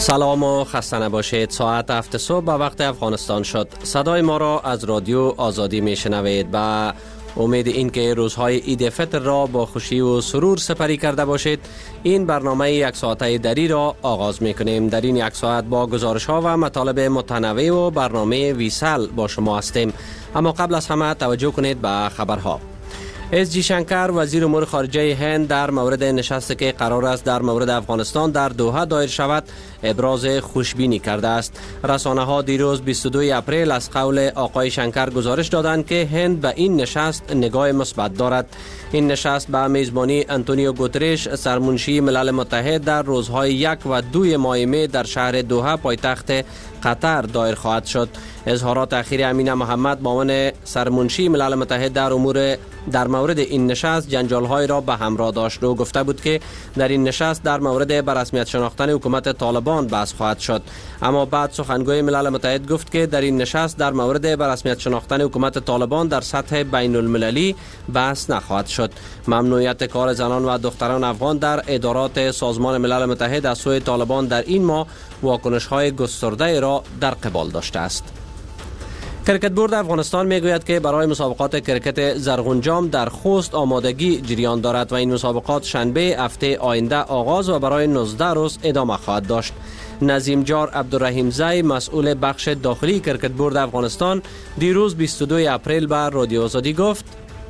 سلام و خسته نباشید. ساعت 7 صبح به وقت افغانستان شد. صدای ما را از رادیو آزادی میشنوید. با امید اینکه روزهای عید فطر را با خوشی و سرور سپری کرده باشید، این برنامه یک ساعته دری را آغاز میکنیم. در این یک ساعت با گزارش ها و مطالب متنوع و برنامه ویسال با شما هستیم. اما قبل از همه توجه کنید به خبرها. اس جی شنکر وزیر امور خارجه هند در مورد نشستی که قرار است در مورد افغانستان در دوحه دایر شود ابراز خوشبینی کرده است. رسانه ها دیروز 22 اپریل از قول آقای شنکر گزارش دادند که هند به این نشست نگاه مثبت دارد. این نشست به میزبانی آنتونیو گوترش سرمنشی ملل متحد در روزهای 1 و 2 ماه می در شهر دوحه پایتخت قطر دایر خواهد شد. اظهارات اخیر امین محمد معاون سرمنشی ملل متحد در مورد این نشست جنجال‌های را به همراه داشت و گفته بود که در این نشست در مورد به رسمیت شناختن حکومت طالبان بحث خواهد شد. اما بعد سخنگوی ملل متحد گفت که در این نشست در مورد به رسمیت شناختن حکومت طالبان در سطح بین المللی بحث نخواهد شد. ممنوعیت کار زنان و دختران افغان در ادارات سازمان ملل متحد از سوی طالبان در این ماه واکنش‌های گسترده را در قبال داشته است. کرکت بورد افغانستان میگوید که برای مسابقات کرکت زرغونجام در خوست آمادگی جریان دارد و این مسابقات شنبه هفته آینده آغاز و برای 19 روز ادامه خواهد داشت. نظیم جار عبدالرحیم زی مسئول بخش داخلی کرکت بورد افغانستان دیروز 22 اپریل به رادیو آزادی گفت: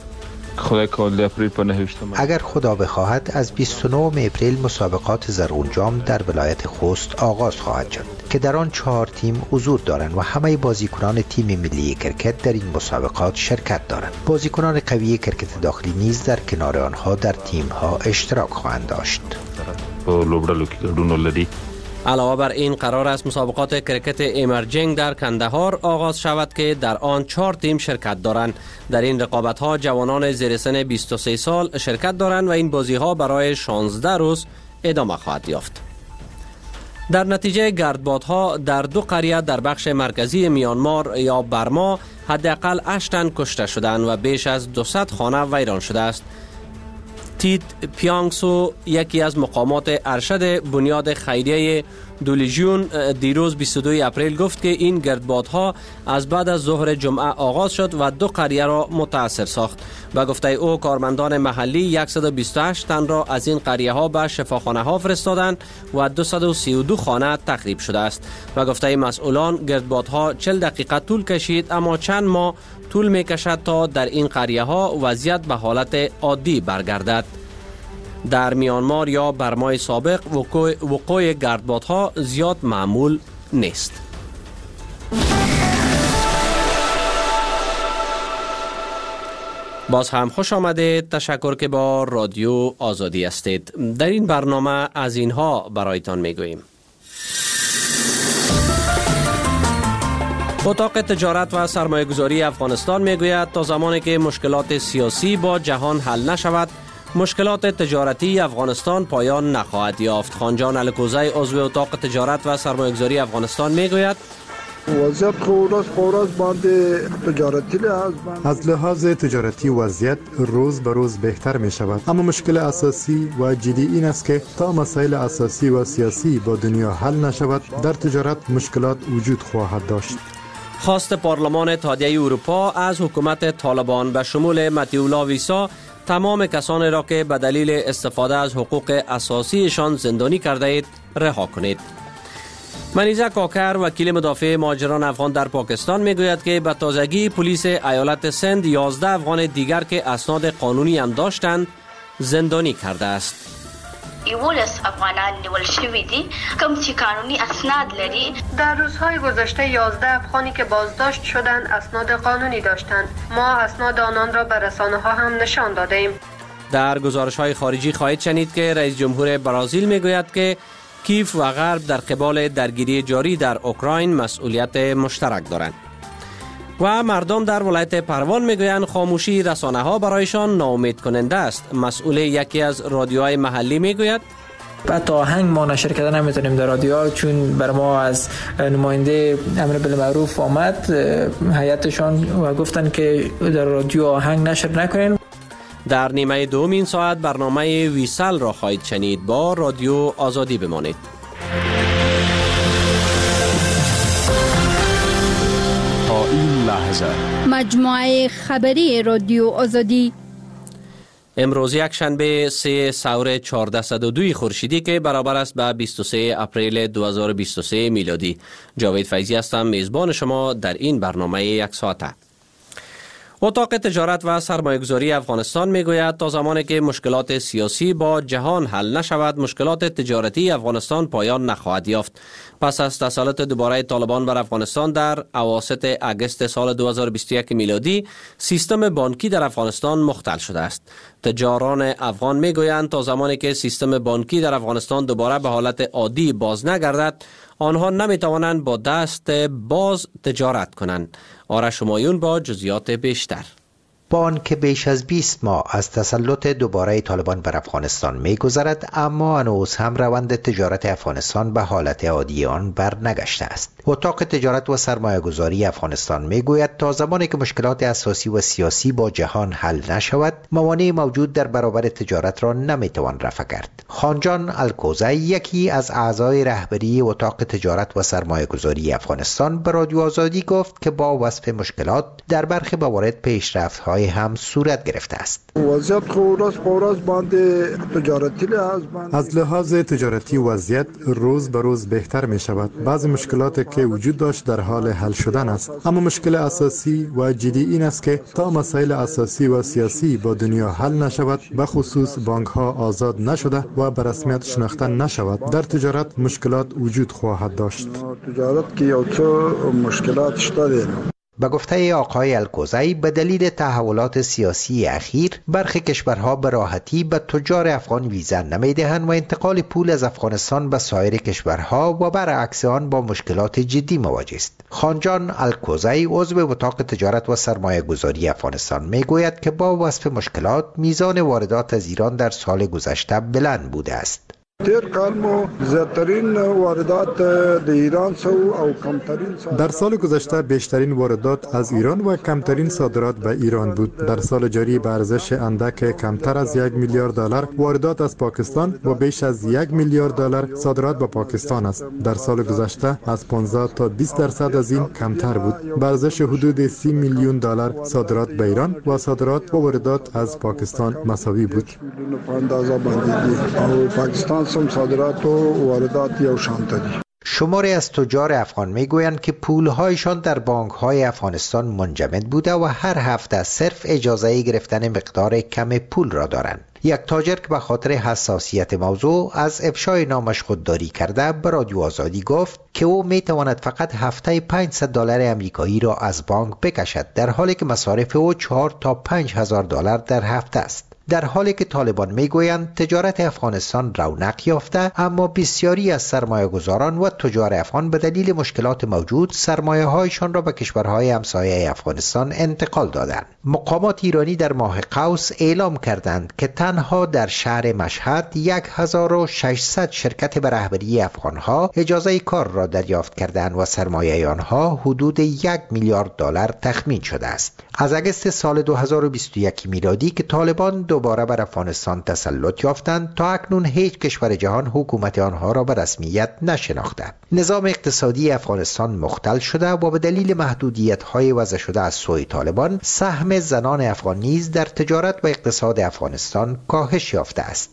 اگر خدا بخواهد از 29 اپریل مسابقات زرغونجام در ولایت خوست آغاز خواهد شد که در آن 4 تیم حضور دارند و همه بازیکنان تیم ملی کرکت در این مسابقات شرکت دارند. بازیکنان قوی کرکت داخلی نیز در کنار آنها در تیم‌ها اشتراک خواهند داشت. علاوه بر این قرار است مسابقات کرکت ایمرجینگ در کندهار آغاز شود که در آن 4 تیم شرکت دارند. در این رقابت ها جوانان زیر سن 23 سال شرکت دارند و این بازی ها برای 16 روز ادامه خواهد یافت. در نتیجه گردبادها در 2 قریه در بخش مرکزی میانمار یا برما حداقل 8 تن کشته شدند و بیش از 200 خانه ویران شده است. تیت پیانگسو یکی از مقامات ارشد بنیاد خیریه دولیجون دیروز 22 اپریل گفت که این گردبادها از بعد از ظهر جمعه آغاز شد و 2 قریه را متاثر ساخت. به گفته او کارمندان محلی 128 تن را از این قریه ها به شفاخانه ها فرستادند و 232 خانه تخریب شده است. و گفته مسئولان گردبادها 40 دقیقه طول کشید اما چند ماه طول می کشد تا در این قریه ها وضعیت به حالت عادی برگردد. در میانمار یا برمای سابق وقوع گردبادها زیاد معمول نیست. باز هم خوش آمدید. تشکر که با رادیو آزادی هستید. در این برنامه از اینها برایتان میگوییم: اتاق تجارت و سرمایه‌گذاری افغانستان میگوید تا زمانی که مشکلات سیاسی با جهان حل نشود مشکلات تجارتی افغانستان پایان نخواهد یافت. خانجان الکوزی عضو اتاق تجارت و سرمایه‌گذاری افغانستان میگوید: وضعیت خورس باند تجارتی از لحاظ تجارتی وضعیت روز به روز بهتر می شود، اما مشکل اساسی و جدی این است که تا مسائل اساسی و سیاسی با دنیا حل نشود در تجارت مشکلات وجود خواهد داشت. خواست پارلمان اتحادیه اروپا از حکومت طالبان به شمول متیولا ویسا تمام کسانی را که به دلیل استفاده از حقوق اساسیشان زندانی کرده اید رها کنید. منیزه کاکر وکیل مدافع مهاجران افغان در پاکستان میگوید که به تازگی پلیس ایالت سند 11 افغان دیگر که اسناد قانونی هم داشتند زندانی کرده است. 11 افغانان نیول شوی دي کوم چې قانوني اسناد لري. در روزهای گذشته 11 افغانی که بازداشت شدند اسناد قانونی داشتند. ما اسناد آنان را به رسانه‌ها هم نشان دادیم. در گزارش‌های خارجی خواهید شنید که رئیس جمهور برزیل میگوید که کیف و غرب در قبال درگیری جاری در اوکراین مسئولیت مشترک دارند. و مردم در ولایت پروان میگویند خاموشی رسانه‌ها برایشان ناامید کننده است. مسئول یکی از رادیوهای محلی میگوید: حتی آهنگ ما نشر کردن نمیتونیم در رادیو، چون بر ما از نماینده امر بالمعروف آمد هیئتشان و گفتن که در رادیو آهنگ نشر نکنین. در نیمه دوم این ساعت برنامه ویسال را خواهید شنید. با رادیو آزادی بمانید. لحظه. مجموعه خبری رادیو آزادی. امروز یک شنبه 3 سور 1402 خورشیدی که برابر است به 23 اپریل 2023 میلادی. جاوید فیضی هستم، میزبان شما در این برنامه یک ساعته. اتاق تجارت و سرمایه‌گذاری افغانستان میگوید تا زمانی که مشکلات سیاسی با جهان حل نشود، مشکلات تجارتی افغانستان پایان نخواهد یافت. پس از تسلط دوباره طالبان بر افغانستان در اواسط اگست سال 2021 میلادی، سیستم بانکی در افغانستان مختل شده است. تجاران افغان میگویند تا زمانی که سیستم بانکی در افغانستان دوباره به حالت عادی باز نگردد، آنها نمیتوانند با دست باز تجارت کنند. آرش همایون با جزئیات بیشتر. بانک بیش از 20 ماه از تسلط دوباره طالبان بر افغانستان می‌گذرد، اما هنوز هم روند تجارت افغانستان به حالت عادی آن بر نگشته است. اتاق تجارت و سرمایه‌گذاری افغانستان میگوید تا زمانی که مشکلات اساسی و سیاسی با جهان حل نشود، موانع موجود در برابر تجارت را نمیتوان رفع کرد. خانجان الکوزی، یکی از اعضای رهبری اتاق تجارت و سرمایه‌گذاری افغانستان، به رادیو آزادی گفت که با وصف مشکلات در برخی موارد پیشرفت‌های هم صورت گرفته است. وضعیت روز باند تجارتی از لحاظ تجارتی وضعیت روز به روز بهتر می شود. بعضی مشکلات که وجود داشت در حال حل شدن است، اما مشکل اساسی و جدی این است که تا مسائل اساسی و سیاسی با دنیا حل نشود، به خصوص بانک ها آزاد نشده و به رسمیت شناخته نشود، در تجارت مشکلات وجود خواهد داشت. تجارت که یو څه مشکلات شته. به گفته آقای الکوزی، به دلیل تحولات سیاسی اخیر برخی کشورها به راحتی به تجار افغان ویزا نمیدهند و انتقال پول از افغانستان به سایر کشورها و برعکس آن با مشکلات جدی مواجه است. خانجان الکوزی، عضو اتاق تجارت و سرمایه گذاری افغانستان، میگوید که با وصف مشکلات میزان واردات از ایران در سال گذشته بلند بوده است. در سال گذشته بیشترین واردات از ایران و کمترین صادرات به ایران بود. در سال جاری به ارزش اندک کمتر از 1 میلیارد دلار واردات از پاکستان و بیش از 1 میلیارد دلار صادرات به پاکستان است. در سال گذشته از 15 تا 20% از این کمتر بود. به ارزش حدود 30 میلیون دلار صادرات به ایران و صادرات و واردات از پاکستان مساوی بود. صادرات و واردات یو شان دي. شماری از تجار افغان میگویند که پولهایشان در بانک‌های افغانستان منجمد بوده و هر هفته صرف اجازه گرفتن مقدار کم پول را دارند. یک تاجر که به خاطر حساسیت موضوع از افشای نامش خودداری کرده به رادیو آزادی گفت که او میتواند فقط هفته $500 امریکایی را از بانک بکشد، در حالی که مصارف او 4 تا 5,000 دلار در هفته است. در حالی که طالبان میگویند تجارت افغانستان رونق یافته، اما بسیاری از سرمایه‌گذاران و تجار افغان به دلیل مشکلات موجود سرمایه‌هایشان را به کشورهای همسایه افغانستان انتقال دادند. مقامات ایرانی در ماه قوس اعلام کردند که تنها در شهر مشهد 1600 شرکت به رهبری افغانها اجازه کار را دریافت کردند و سرمایه آنها حدود 1 میلیارد دلار تخمین شده است. از اگست سال 2021 میلادی که طالبان دوباره بر افغانستان تسلط یافتند، تا اکنون هیچ کشور جهان حکومت آنها را به رسمیت نشناخته. نظام اقتصادی افغانستان مختل شده و به دلیل محدودیت‌های وضع شده از سوی طالبان، سهم زنان افغان نیز در تجارت و اقتصاد افغانستان کاهش یافته است.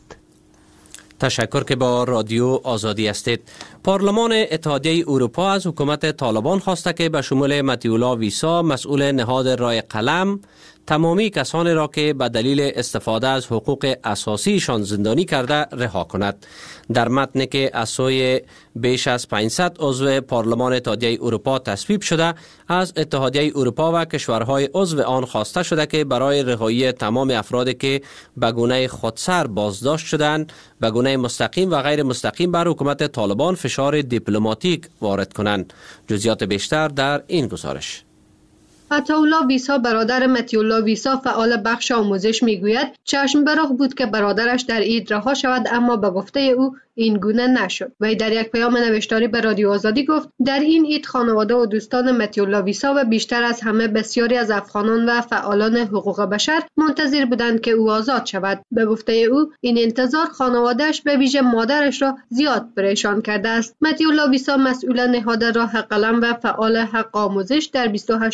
تشکر که با رادیو آزادی هستید. پارلمان اتحادیه اروپا از حکومت طالبان خواسته که به شمول متیولا ویسا، مسئول نهاد رای قلم، تمامی کسانی را که به دلیل استفاده از حقوق اساسیشان زندانی کرده رها کند. در متنی که از سوی بیش از 500 عضو پارلمان اتحادیه اروپا تصویب شده، از اتحادیه اروپا و کشورهای عضو آن خواسته شده که برای رهایی تمام افرادی که به گونه خودسر بازداشت شدند، به گونه مستقیم و غیر مستقیم بر حکومت طالبان فشار دیپلماتیک وارد کنند. جزئیات بیشتر در این گزارش. عطاالله ویسا، برادر متیولا ویسا، فعال بخش آموزش، میگوید چشم به راه بود که برادرش در عید رها شود، اما به گفته او این گونه نشد. وی در یک پیام نوشتاری به رادیو آزادی گفت در این عید خانواده و دوستان متیولا ویسا و بیشتر از همه بسیاری از افغانان و فعالان حقوق بشر منتظر بودند که او آزاد شود. به گفته او این انتظار خانواده‌اش به ویژه مادرش را زیاد پریشان کرده است. متیولا ویسا، مسئول نهاد راه قلم و فعال حق آموزش، در 28 ماه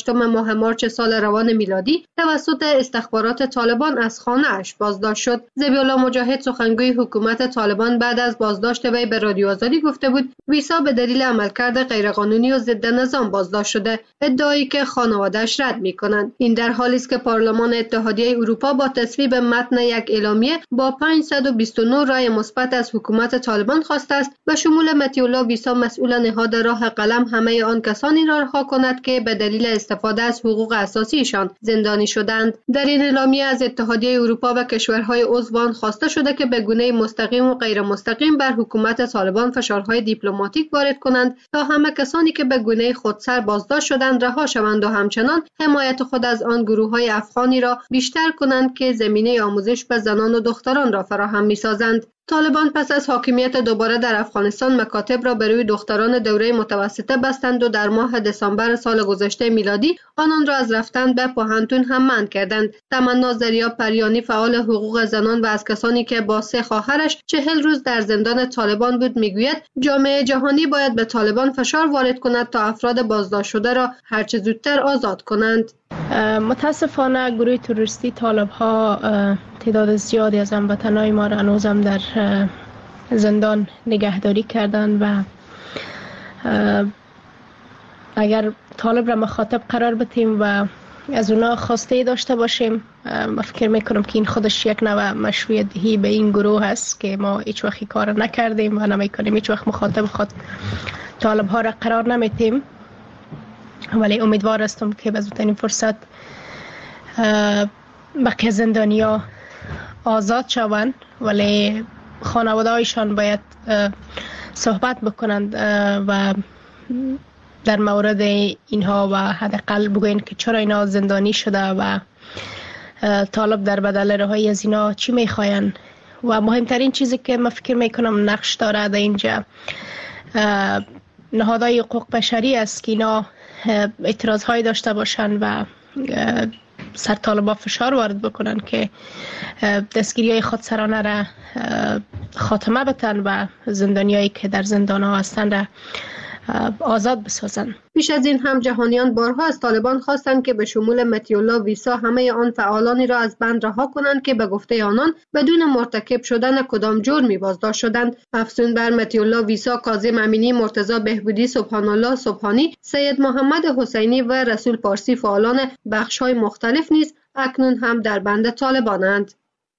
ماه مارچ سال روان میلادی توسط استخبارات طالبان از خانه‌اش بازداشت شد. ذبیح‌الله مجاهد سخنگوی حکومت طالبان بعد از بازداشت وی به رادیو آزادی گفته بود ویسا به دلیل عملکرد غیرقانونی و ضد نظام بازداشت شده، ادعایی که خانواده‌اش رد می‌کنند. این در حالی است که پارلمان اتحادیه اروپا با تصویب متن یک اعلامیه با 529 رای مثبت از حکومت طالبان خواسته است و شمول مطیع ویسا مسئول نهاد راه قلم همه آن کسانی را رها کند که به دلیل استفاده از حقوق اساسیشان زندانی شدند. در این اعلامیه از اتحادیه اروپا و کشورهای عضو آن خواسته شده که به گونه مستقیم و غیر مستقیم بر حکومت طالبان فشارهای دیپلماتیک وارد کنند تا همه کسانی که به گونه خودسر بازداشت شدند رها شوند و همچنان حمایت خود از آن گروه‌های افغانی را بیشتر کنند که زمینه آموزش به زنان و دختران را فراهم می‌سازند. طالبان پس از حاکمیت دوباره در افغانستان مکاتب را بر روی دختران دوره متوسطه بستند و در ماه دسامبر سال گذشته میلادی آنان را از رفتن به پوهنتون هم منع کردند. تمنا زریاب پریانی فعال حقوق زنان و از کسانی که با 3 خواهرش 40 روز در زندان طالبان بود میگوید جامعه جهانی باید به طالبان فشار وارد کند تا افراد بازداشت شده را هرچه زودتر آزاد کنند. متاسفانه گروه تروریستی طالب ها تعداد زیادی از هموطنان ما را هنوزم در زندان نگهداری کردند و اگر طالب را مخاطب قرار بدیم و از اونا خواسته داشته باشیم، من فکر میکنم که این خودش یک نوع مشروعیت دهی به این گروه هست که ما هیچ وقت کار نکردیم و نمیکنیم، هیچ وقت مخاطب خود طالب ها را قرار نمیدیم. ولی امیدوار هستم که به زودترین فرصت بقیه زندانیا آزاد شوند، ولی خانواده هایشان باید صحبت بکنند و در مورد اینها و حداقل بگوین که چرا اینا زندانی شده و طالب در بدل رهایی از اینا چی میخواین. و مهمترین چیزی که من فکر میکنم نقش داره در اینجا نهادهای حقوق بشری است که اینا اعتراض های داشته باشن و سر طالبا فشار وارد بکنن که دستگیری های خودسرانه را خاتمه بدن و زندانیایی که در زندان ها هستند را آزاد بسازن. پیش از این هم جهانیان بارها از طالبان خواستند که به شمول مطیع ویسا همه آن فعالانی را از بند رها کنند که به گفته آنان بدون مرتکب شدن کدام جرمی بازداشت شدند. افزون بر مطیع ویسا، کاظم امینی، مرتضی بهبودی، سبحان الله سبحانی، سید محمد حسینی و رسول پارسی فعالان بخش‌های مختلف نیز اکنون هم در بند طالبانند.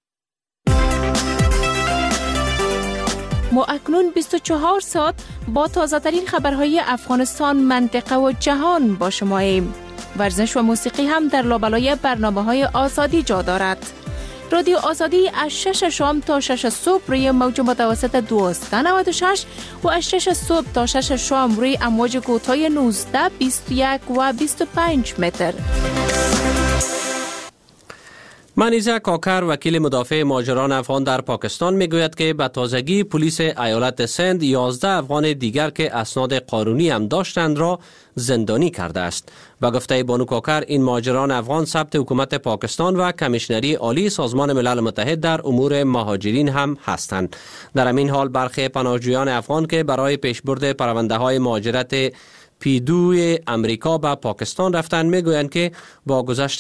ما اکنون 24 ساعت با تازه ترین خبرهای افغانستان، منطقه و جهان با شماییم. ورزش و موسیقی هم در لابلای برنامه‌های آزادی جا دارد. رادیو آزادی از 6 شام تا 6 صبح روی موج متوسط 1296 و از 6 صبح تا 6 شام روی امواج کوتاه 19، 21 و 25 متر. منیزه کاکر، وکیل مدافع مهاجران افغان در پاکستان، میگوید که به تازگی پلیس ایالت سند 11 افغان دیگر که اسناد قانونی هم داشتند را زندانی کرده است. به گفته بانو کاکر، این مهاجران افغان ثبت حکومت پاکستان و کمیشنری عالی سازمان ملل متحد در امور مهاجرین هم هستند. در همین حال برخی پناهجویان افغان که برای پیشبرد پرونده های مهاجرت پیدوی امریکا به پاکستان رفتند میگویند که با گذشت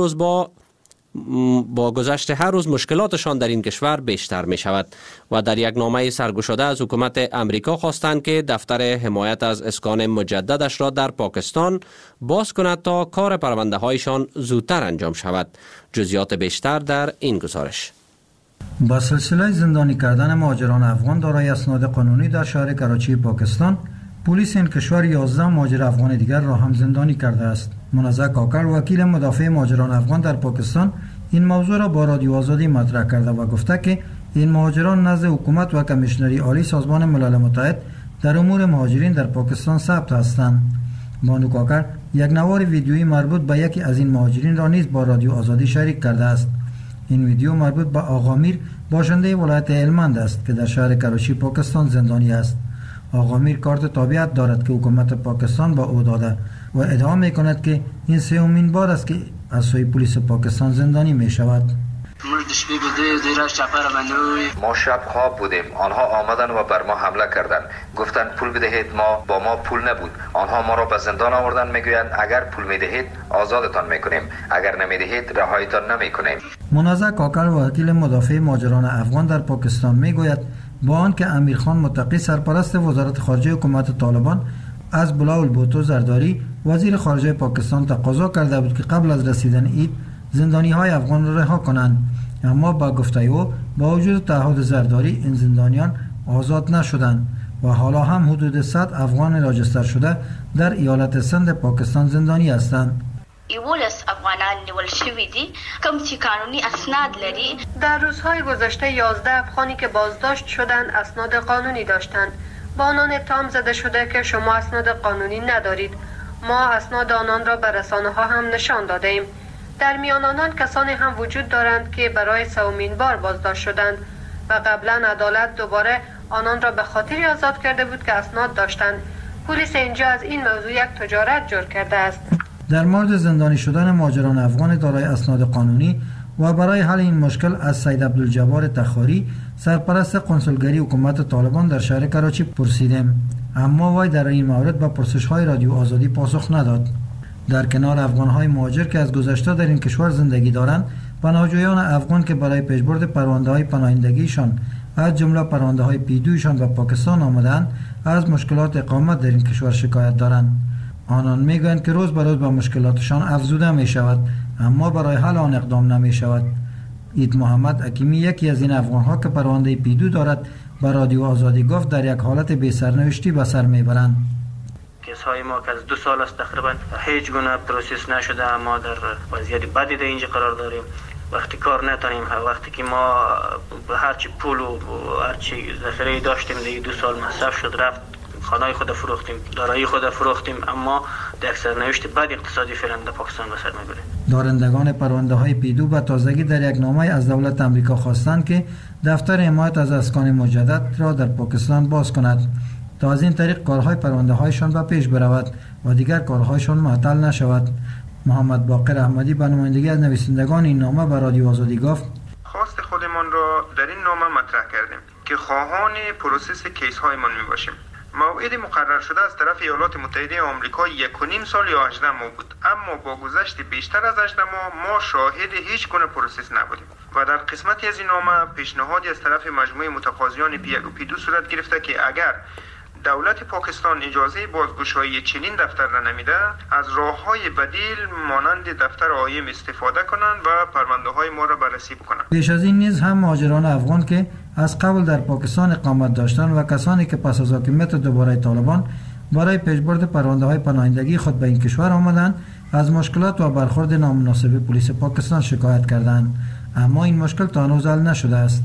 هر روز مشکلاتشان در این کشور بیشتر می شود و در یک نامه سرگشاده از حکومت امریکا خواستند که دفتر حمایت از اسکان مجددش را در پاکستان باز کند تا کار پرونده هایشان زودتر انجام شود. جزئیات بیشتر در این گزارش. با سلسله زندانی کردن مهاجران افغان دارای اسناد قانونی در شهر کراچی پاکستان، پلیس این کشور 11 مهاجر افغان دیگر را هم زندانی کرده است. منازع کاکر، وکیل مدافع مهاجران افغان در پاکستان، این موضوع را با رادیو آزادی مطرح کرده و گفته که این مهاجران نزد حکومت و کمیشنری عالی سازمان ملل متحد در امور مهاجرین در پاکستان ثبت هستند. بانو کاکر یک نوار ویدیویی مربوط به یکی از این مهاجرین را نیز با رادیو آزادی شریک کرده است. این ویدیو مربوط به آقا میر، باشنده ولایت هلمند است که در شهر کراچی پاکستان زندانی است. آقا میر کارت تابعیت دارد که حکومت پاکستان با او داده و ادعا می کند که این سومین بار است که از سوی پلیس پاکستان زندانی می شود. ما شب خواب بودیم، آنها آمدن و بر ما حمله کردند. گفتند پول بدهید، با ما پول نبود. آنها ما را به زندان آوردن، میگویند اگر پول میدهید آزادتان میکنیم، اگر نمیدهید رهایتان نمیکنیم. منازع کاکل وکیل مدافع مهاجران افغان در پاکستان میگوید با آنکه امیرخان متقی سرپرست وزارت خارجه حکومت طالبان از بلاول بوتو زرداری وزیر خارجه پاکستان تقاضا کرده بود که قبل از رسیدن عید زندانی های افغان را رها کنند، اما با گفته او با وجود تعهد زرداری این زندانیان آزاد نشدند و حالا هم حدود 100 افغان راجستر شده در ایالت سند پاکستان زندانی هستند. 11 افغانان نیول شوی دي کوم چې قانوني اسناد لري. در روزهای گذشته 11 افغانی که بازداشت شدند اسناد قانونی داشتند. با آنان اتهام زده شده که شما اسناد قانونی ندارید. ما اسناد آنان را به رسانه‌ها هم نشان داده ایم. در میان آنان کسانی هم وجود دارند که برای سومین بار بازداشت شدند و قبلا عدالت دوباره آنان را به خاطری آزاد کرده بود که اسناد داشتند. پلیس اینجا از این موضوع یک تجارت جور کرده است. در مورد زندانی شدن مهاجران افغان دارای اسناد قانونی و برای حل این مشکل از سید عبدالجبار تخاری سرپرست کنسولگری حکومت طالبان در شهر کراچی پرسیدیم، اما وی در این مورد به پرسش‌های رادیو آزادی پاسخ نداد. در کنار افغان‌های مهاجر که از گذشته در این کشور زندگی دارند، پناهجویان افغان که برای پیشبرد پرونده‌های پناهندگیشان از جمله پرونده‌های پیدویشان به پاکستان آمدند از مشکلات اقامت در این کشور شکایت دارند. آنان میگویند که روز به روز به مشکلاتشان افزوده می شود، اما برای حل آن اقدام نمی شود. اید محمد حکیمی یکی از این افغان‌ها که پرونده پیدو دارد به رادیو آزادی گفت در یک حالت بی سرنوشتی به سر میبرند. کیس‌های ما که از 2 سال است تقریبا هیچ گونه پروسس نشده، ما در وضعیت بدی در اینجا قرار داریم. وقتی کار نتونیم، وقتی که ما هرچی پول و هرچی ذخیره داشتیم در 2 سال مصرف شد، رفت خانه خود فروختیم، دارایی خود فروختیم، اما در سرنوشت بد اقتصادی فعلا در پاکستان به سر میبره. دارندگان پرونده های پیدو به تازگی در یک نامه از دولت امریکا خواستند که دفتر حمایت از اسکان مجدد را در پاکستان باز کند تا از این طریق کارهای پرونده هایشان به پیش برود و دیگر کارهایشان معطل نشود. محمد باقر احمدی به نمایندگی از نویسندگان این نامه به رادیو آزادی گفت: خواست خودمان را در این نامه مطرح کردیم که خواهان پروسس کیس هایمان میباشیم. موعد مقرر شده از طرف ایالات متحده آمریکا 1.5 سال یا 18 ماه بود، اما با گذشت بیشتر از 18 ماه ما شاهد هیچ گونه پروسس نبودیم و در قسمتی از این نامه پیشنهادی از طرف مجموعه متقاضیان پی1 و پی2 صورت گرفته که اگر دولت پاکستان اجازه بازگشایی چنین دفتر را نمیده، از راه‌های بدیل مانند دفتر آیم استفاده کنند و پرونده‌های ما را بررسی بکنند. پیش از این نیز هم مهاجران افغان که از قبل در پاکستان اقامت داشتند و کسانی که پس از حاکمیت دوباره طالبان برای پیشبرد پرونده‌های پناهندگی خود به این کشور آمدند، از مشکلات و برخورد نامناسب پلیس پاکستان شکایت کردند، اما این مشکل تا هنوز حل نشده است.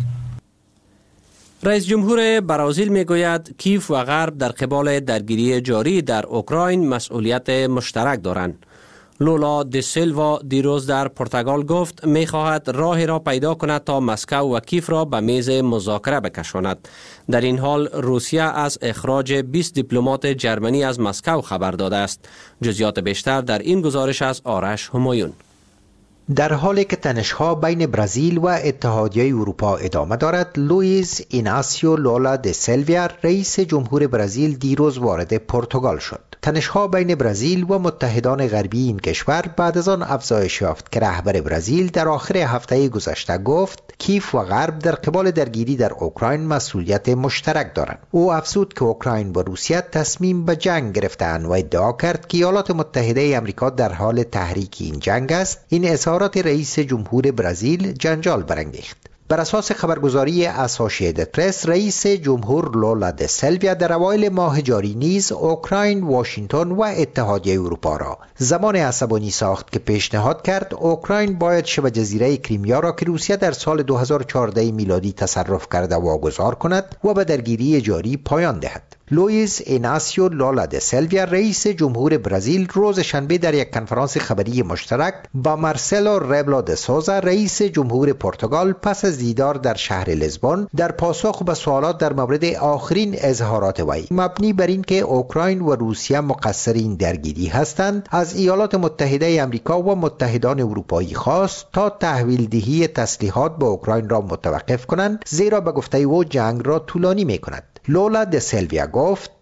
رئیس جمهور برازیل میگوید کیف و غرب در قبال درگیری جاری در اوکراین مسئولیت مشترک دارند. لولا دی سیلوا دیروز در پرتغال گفت میخواهد راهی را پیدا کند تا مسکو و کیف را به میز مذاکره بکشاند. در این حال روسیه از اخراج 20 دیپلمات جرمنی از مسکو خبر داده است. جزئیات بیشتر در این گزارش از آرش همایون. در حالی که تنش‌ها بین برزیل و اتحادیه اروپا ادامه دارد، لوئیز ایناسیو لولا د سیلوا رئیس جمهور برزیل دیروز وارد پرتغال شد. تنش‌ها بین برزیل و متحدان غربی این کشور بعد از آن افزایش یافت که رهبر برزیل در آخر هفته گذشته گفت کیف و غرب در قبال درگیری در اوکراین مسئولیت مشترک دارند. او افزود که اوکراین و روسیه تصمیم به جنگ گرفتند و ادعا کرد که ایالات متحده آمریکا در حال تحریک این جنگ است. این اظهارات رئیس جمهور برزیل جنجال برانگیخت. بر اساس خبرگزاری اسوسییتد پرس، رئیس جمهور لولا د سیلوا در اوایل ماه جاری نیز اوکراین، واشنگتن و اتحادیه اروپا را زمان عصبانی ساخت که پیشنهاد کرد اوکراین باید شبه جزیره کریمیا را که روسیه در سال 2014 میلادی تصرف کرده واگذار کند و به درگیری جاری پایان دهد. لوئیس ایناسیو لولا د سیلویا رئیس جمهور برزیل روز شنبه در یک کنفرانس خبری مشترک با مارسلو ریبلو د سوزا رئیس جمهور پرتغال پس از دیدار در شهر لیسبون در پاسخ به سوالات در مورد آخرین اظهارات وی مبنی بر اینکه اوکراین و روسیه مقصرین درگیری هستند از ایالات متحده آمریکا و متحدان اروپایی خواست تا تحویل دهی تسلیحات به اوکراین را متوقف کنند، زیرا به گفته او جنگ را طولانی می کند. لولا د سیلویا گفت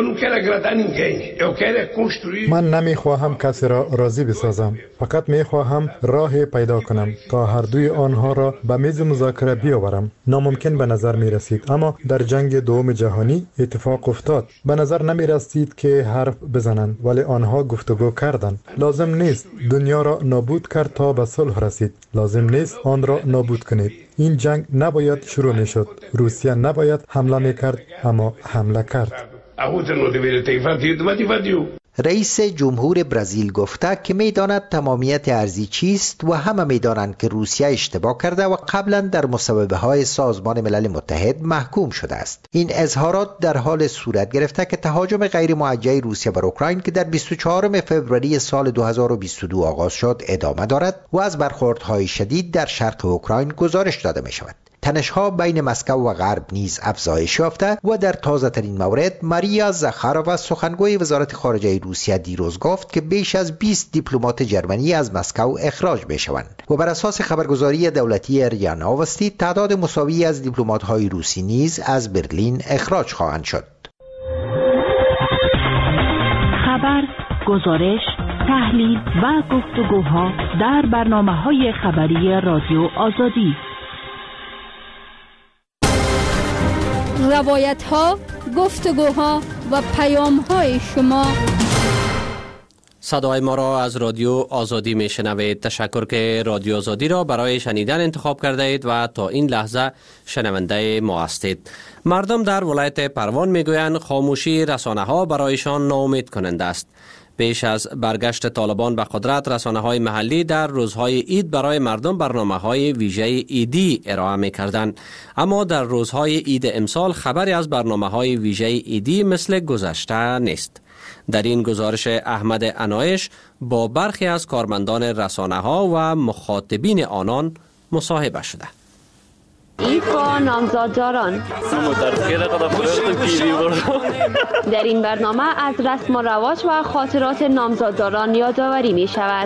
من نمیخواهم کسی را راضی بسازم، فقط میخواهم راه پیدا کنم تا هر دوی آنها را به میز مذاکره بیاورم. ناممکن به نظر می رسید، اما در جنگ دوم جهانی اتفاق افتاد. به نظر نمی رسید که حرف بزنند، ولی آنها گفتگو کردند. لازم نیست دنیا را نابود کرد تا به صلح رسید. لازم نیست آن را نابود کنید. این جنگ نباید شروع می شد. روسیه نباید حمله می کرد، اما حمله کرد. رئیس جمهور برزیل گفته که میداند تمامیت ارضی چیست و همه میدانند که روسیه اشتباه کرده و قبلا در مصوبه های سازمان ملل متحد محکوم شده است. این اظهارات در حال صورت گرفته که تهاجم غیر موجه روسیه بر اوکراین که در 24 فوریه سال 2022 آغاز شد ادامه دارد و از برخوردهای شدید در شرق اوکراین گزارش داده می شود. تنش‌ها بین مسکو و غرب نیز افزایش یافته و در تازه ترین مورد ماریا زاخارووا سخنگوی وزارت خارجه روسیه دیروز گفت که بیش از 20 دیپلمات جرمنی از مسکو اخراج می‌شوند و بر اساس خبرگزاری دولتی ریا نووستی تعداد مساوی از دیپلمات‌های روسی نیز از برلین اخراج خواهند شد. خبر، گزارش، تحلیل و گفتگوها در برنامه‌های خبری رادیو آزادی. روایت ها، گفتگوها و پیام های شما. صدای ما را از رادیو آزادی می شنوید. تشکر که رادیو آزادی را برای شنیدن انتخاب کرده اید و تا این لحظه شنونده ما هستید. مردم در ولایت پروان می گویند خاموشی رسانه ها برایشان ناامید کننده است. پیش از برگشت طالبان به قدرت، رسانه‌های محلی در روزهای عید برای مردم برنامه‌های ویژه عیدی ارائه می‌کردند، اما در روزهای عید امسال خبری از برنامه‌های ویژه عیدی مثل گذشته نیست. در این گزارش احمد عنایش با برخی از کارمندان رسانه‌ها و مخاطبین آنان مصاحبه شده. عید با نامزادداران. در این برنامه از رسم و رواج و خاطرات نامزادداران یادآوری می شود.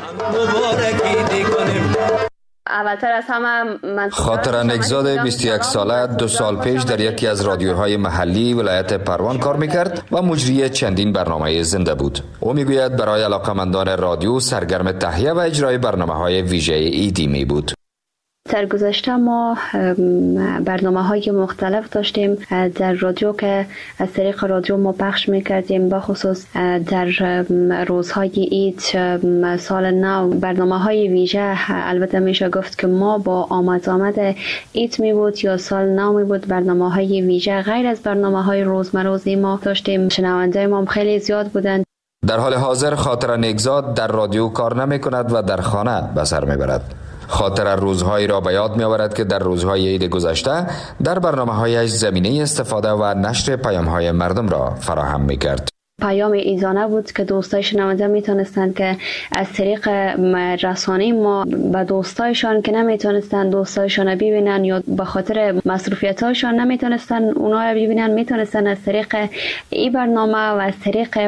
اولتر از همه من خاطر نگزاد 21 ساله 2 سال پیش در یکی از رادیوهای محلی ولایت پروان کار میکرد و مجری چندین برنامه زنده بود. او میگوید برای علاقمندان رادیو سرگرم تهیه و اجرای برنامه‌های ویژه عیدی می بود. در گذشته ما برنامه‌های مختلف داشتیم در رادیو که از طریق رادیو ما پخش می‌کردیم، به خصوص در روزهای عید، سال نو. برنامه‌های ویژه البته میشه گفت که ما با آمد عید می بود یا سال نو می بود، برنامه‌های ویژه غیر از برنامه‌های روزمروزی ما داشتیم. شنونده ما خیلی زیاد بودند. در حال حاضر خاطر نگزاد در رادیو کار نمی‌کند و در خانه به سر می‌برد. خاطر روزهایی را به یاد می آورد که در روزهای عید گذشته در برنامه‌هایش زمینه استفاده و نشر پیام‌های مردم را فراهم می کرد. پیام ایزانه بود که دوستای شنونده میتونستن که از طریق رسانه ما به دوستایشان که نمیتونستن دوستایشان ببینن یا به خاطر مصروفیت‌هاشان نمیتونستن اونا رو ببینن، میتونستن از طریق این برنامه و از طریق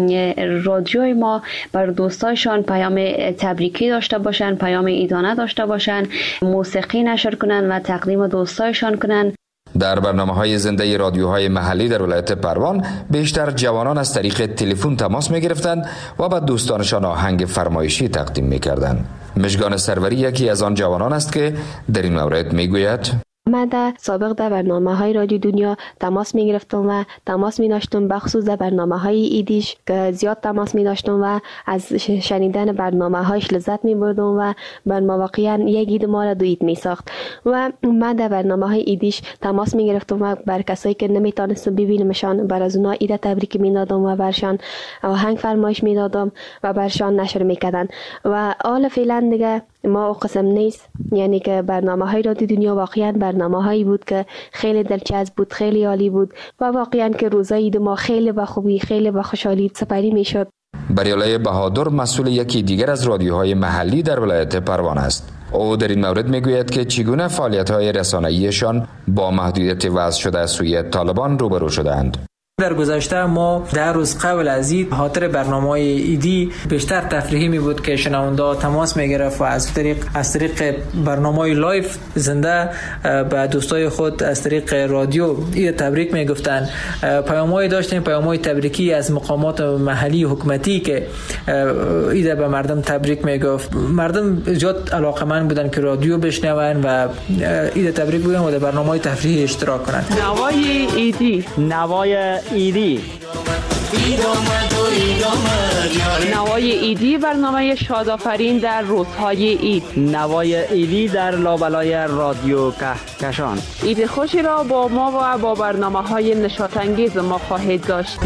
رادیوی ما بر دوستایشان پیام تبریکی داشته باشن، پیام ایزانه داشته باشن، موسیقی نشر کنن و تقدیم دوستایشان کنن. در برنامه‌های زنده رادیوهای محلی در ولایت پروان بیشتر جوانان از طریق تلفن تماس می‌گرفتند و به دوستانشان آهنگ فرمایشی تقدیم می‌کردند. مژگان سروری یکی از آن جوانان است که در این مورد می‌گوید: من در سابق در برنامه‌های رادیو دنیا تماس می‌گرفتم و تماس می‌داشتم، بخصوص در برنامه‌های ایدیش که زیاد تماس می‌داشتم و از شنیدن برنامه‌هایش لذت می‌بردم و برنامه واقعاً یک عید ما را دو عید می‌ساخت. و من در برنامه‌های ایدیش تماس می‌گرفتم و بر کسایی که نمی‌تونستم ببینمشان بر از اونها عید تبریک می‌دادم و برشان آهنگ فرمایش می‌دادم و برشان نشر می‌کردن. و حالا فعلا دیگه ما قسم نیست، یعنی که برنامه‌های رادیو دنیا واقعاً برنامه برنامه‌هایی بود که خیلی دلچسب بود، خیلی عالی بود و واقعا که روزای عید ما خیلی با خوبی، خیلی با خوشحالی سپری میشد. بریالای بهادر مسئول یکی دیگر از رادیوهای محلی در ولایت پروان است. او در این مورد میگوید که چگونه فعالیت‌های رسانه‌ایشان با محدودیت وضع شده سوی طالبان روبرو شدند. در گذشته ما 10 روز قبل از عید خاطر برنامه‌های ایدی بیشتر تفریحی می بود که شنونده تماس می‌گرفت و از طریق برنامه‌های لایو زنده به دوستای خود از طریق رادیو عید تبریک میگفتند. پیام‌های داشتیم، پیام‌های تبریکی از مقامات محلی حکومتی که عید به مردم تبریک میگفت. مردم زیاد علاقه‌مند بودن که رادیو بشنون و عید تبریک بگن و در برنامه‌های تفریحی اشتراک کنند. نوای ایدی، نوای ایدی برنامه شادآفرین در روزهای عید. نوای ایدی در لابلای رادیو کهکشان. عید خوشی را با ما و با برنامه‌های نشاط‌انگیز ما خواهید داشت.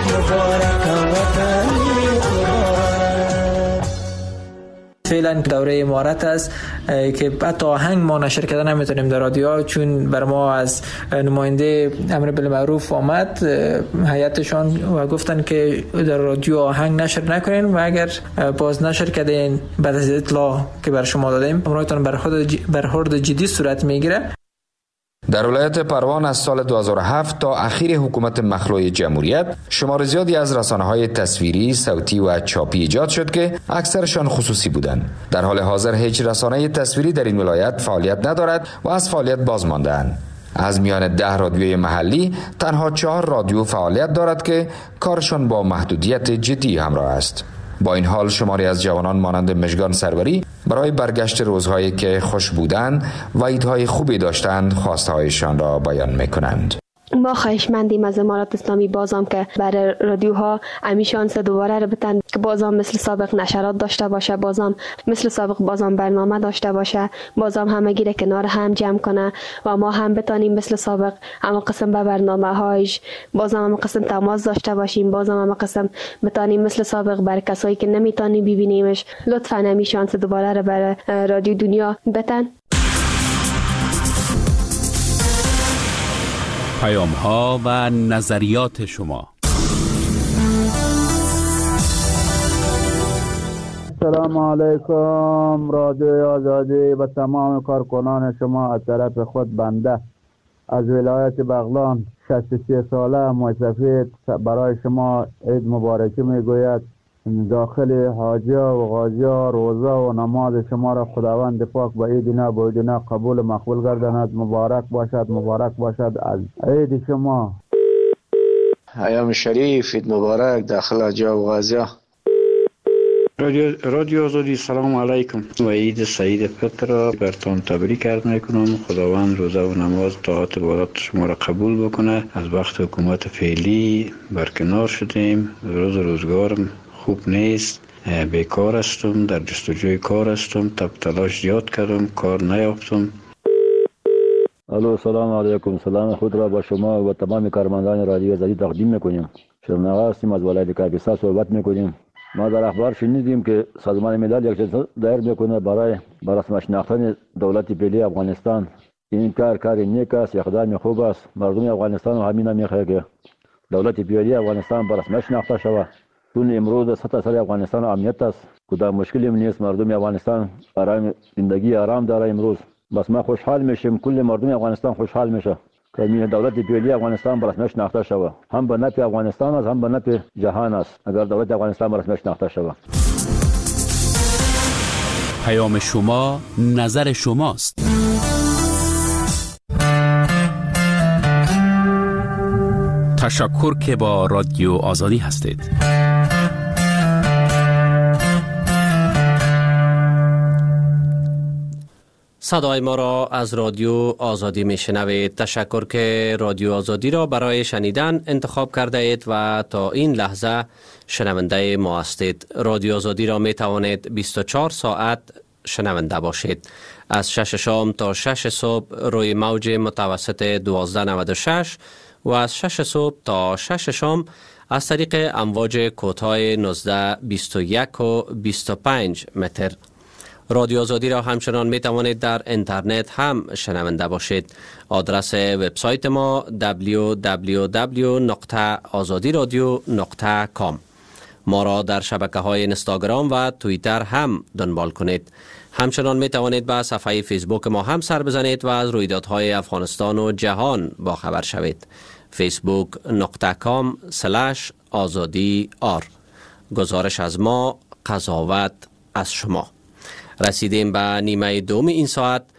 فعلا دوره امارت است که حتی آهنگ ما نشر کردن نمیتونیم در رادیو، چون بر ما از نماینده امر بالمعروف آمد هیئتشان و گفتن که در رادیو آهنگ نشر نکنین و اگر باز نشر کردین بعد از اطلاع که بر شما دادیم امرایتان برخورد جدی صورت میگیره. در ولایت پروان از سال 2007 تا اخیر حکومت مخلوع جمهوریت شمار زیادی از رسانه‌های تصویری، صوتی و چاپی ایجاد شد که اکثرشان خصوصی بودند. در حال حاضر هیچ رسانه تصویری در این ولایت فعالیت ندارد و از فعالیت باز مانده‌اند. از میان 10 رادیوی محلی تنها 4 رادیو فعالیت دارد که کارشان با محدودیت جدی همراه است. با این حال شماری از جوانان مانند مژگان سروری برای برگشت روزهایی که خوش بودند و عیدهای خوبی داشتند خواستهایشان را بیان میکنند. ما خواهشمندیم از امارات اسلامی بازم که برای رادیوها امیشانس دوباره رو بتن که بازم مثل سابق نشرات داشته باشه، بازم مثل سابق بازم برنامه داشته باشه، بازم همگی را کنار هم جمع کنه و ما هم بتانیم مثل سابق اما قسم به برنامه هایش بازم هم قسم تماس داشته باشیم، بازم هم قسم بتانیم مثل سابق برای کسایی که نمیتونیم ببینیمش لطفاً امیشانس دوباره رو برای رادیو دنیا بتن. پیام ها و نظریات شما. سلام علیکم رادیو آزادی و تمام کارکنان شما. از طرف خود بنده از ولایت بغلان 63 ساله موسفید برای شما عید مبارکی میگوید. داخل حاجیا و غازیا روزه و نماز شما را خداوند پاک به عیدنا بودنا قبول مقبول گرداند. مبارک باشد از عید شما. ایام شریف عید مبارک داخل حاجیا و غازیا. رادیو آزادی سلام علیکم و عید سعید فطر را برتان تبریک عرض میکنم. خداوند روزه و نماز طاعت و عبادت شما را قبول بکنه. از وقت حکومت فعلی برکنار شدیم، روزگارم خوب نیست، بیکار هستم، در جستجوی کار هستم، تلاش زیاد کردم کار نیافتم. الو سلام علیکم. سلام خود را با شما و تمام کارمندان رادیو آزادی تقدیم میکنیم. شرمنوار هستیم، از ولایت کاپیسا صحبت میکنیم. ما در اخبار شنیدیم که سازمان ملل یک چیز دایر میکنه برای رسم شناختن دولت فعلی افغانستان. این کار نیک است، اقدام خوب است. مردم افغانستان و همین میخواه که دولت فعلی افغانستان به رسم شناخته شود. چون امروز سطح سر افغانستان امنیت است، کدام مشکلی نیست. مردم افغانستان زندگی آرام داره امروز. بس ما خوشحال میشیم، کل مردم افغانستان خوشحال میشه که این دولت فعلی افغانستان به رسم شناخته شود. هم به نفع افغانستان است، هم به نفع جهان است اگر دولت افغانستان به رسم شناخته شود. پیام شما نظر شماست. تشکر که با رادیو آزادی هستید. صدای ما را از رادیو آزادی میشنوید. تشکر که رادیو آزادی را برای شنیدن انتخاب کرده اید و تا این لحظه شنونده ما هستید. رادیو آزادی را می توانید 24 ساعت شنونده باشید. از 6 شام تا 6 صبح روی موج متوسط 1296 و از 6 صبح تا 6 شام از طریق امواج کوتاه 19، 21 و 25 متر. رادیو آزادی را همچنان می توانید در اینترنت هم شنونده باشید. آدرس وبسایت ما www.azadiradio.com. ما را در شبکه‌های اینستاگرام و توییتر هم دنبال کنید. همچنان می توانید به صفحه فیسبوک ما هم سر بزنید و از رویدادهای افغانستان و جهان با خبر شوید. facebook.com/azadi.r. گزارش از ما، قضاوت از شما. رسیدیم به نیمه دوم این ساعت.